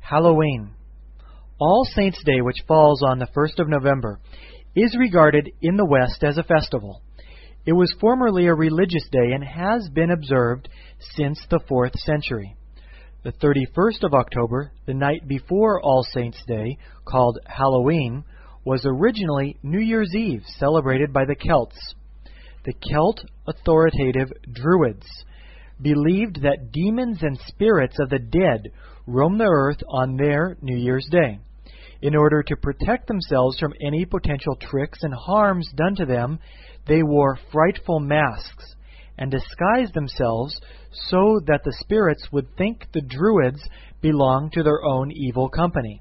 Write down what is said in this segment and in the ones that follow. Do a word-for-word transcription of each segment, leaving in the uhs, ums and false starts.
Halloween. All Saints' Day, which falls on the first of November, is regarded in the West as a festival. It was formerly a religious day and has been observed since the fourth century. The thirty-first of October, the night before All Saints' Day, called Halloween, was originally New Year's Eve, celebrated by the Celts. The Celt authoritative Druids believed that demons and spirits of the dead roam the earth on their New Year's Day. In order to protect themselves from any potential tricks and harms done to them, they wore frightful masks and disguised themselves so that the spirits would think the Druids belonged to their own evil company.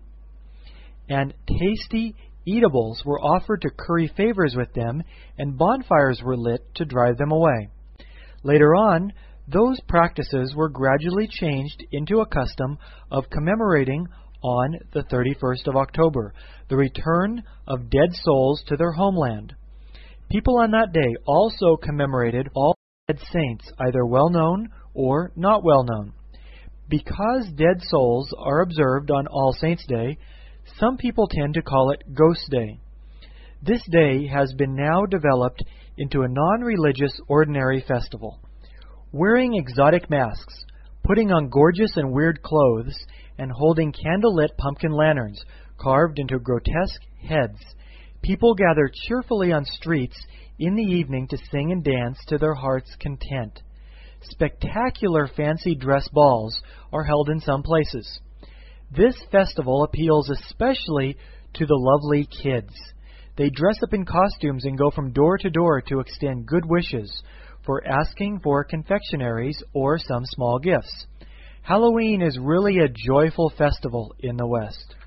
And tasty eatables were offered to curry favors with them, and bonfires were lit to drive them away. Later on, those practices were gradually changed into a custom of commemorating on the thirty-first of October the return of dead souls to their homeland. People on that day also commemorated all dead saints, either well-known or not well-known. Because dead souls are observed on All Saints' Day, some people tend to call it Ghost Day. This day has been now developed into a non-religious ordinary festival. Wearing exotic masks, putting on gorgeous and weird clothes, and holding candle-lit pumpkin lanterns carved into grotesque heads, people gather cheerfully on streets in the evening to sing and dance to their heart's content. Spectacular fancy dress balls are held in some places. This festival appeals especially to the lovely kids. They dress up in costumes and go from door to door to extend good wishes, for asking for confectionaries or some small gifts. Halloween is really a joyful festival in the West.